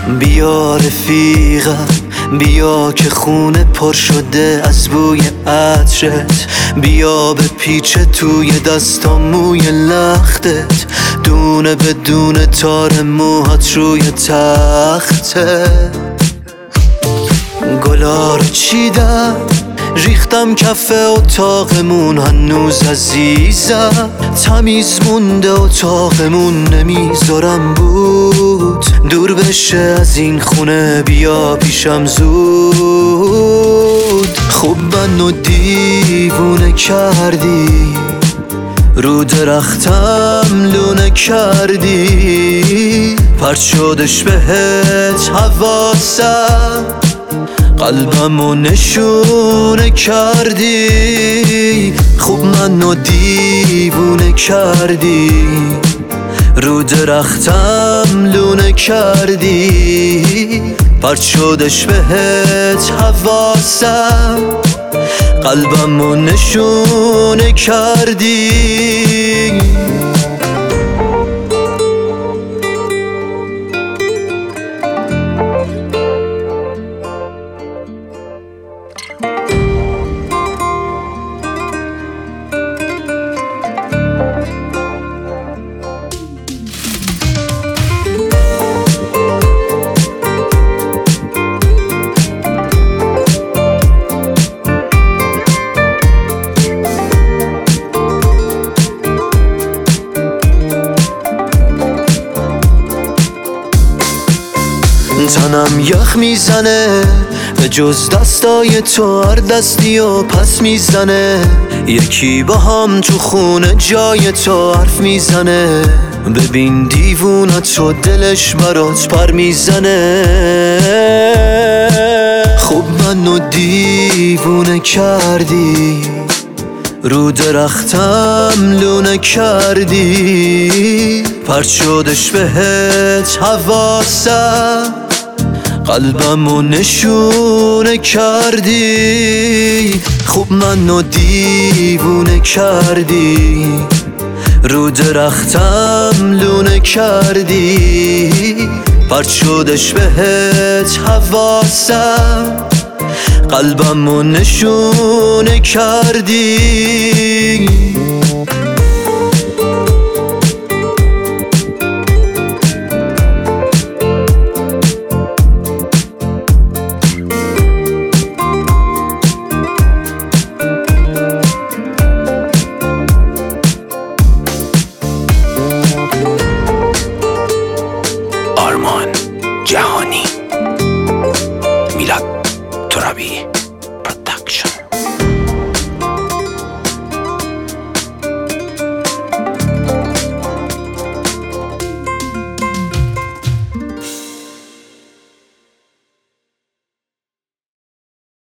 بیا رفیقم، بیا که خونه پر شده از بوی عطرت. بیا به پیچ توی دستام موی لختت، دونه بدون تار موهات روی تخته. گلا رو چیدم ریختم کف اتاقمون، هنوز عزیزم تمیز مونده اتاقمون، نمیذارم بود دور بشه از این خونه، بیا پیشم زود. خوب منو دیوونه کردی، رو درختم لونه کردی، پرت شدش بهت حواسم، قلبمو نشونه کردی. خوب منو دیوونه کردی، رو درختم لونه کردی، پرت شدش بهت حواسم، قلبمو نشونه کردی. تنم یخ میزنه، به جز دستای تو هر دستی و پس میزنه. یکی با هم تو خونه جای تو حرف میزنه، ببین دیوونت و دلش برات پر میزنه. خوب منو دیوونه کردی، رو درختم لونه کردی، پرت شدش بهت حواسم، قلبمو نشونه کردی. خوب منو دیوونه کردی، رو درختم لونه کردی، پرت شدش بهت حواسم، قلبمو نشونه کردی. آرمان جهانی، میلاد ترابی.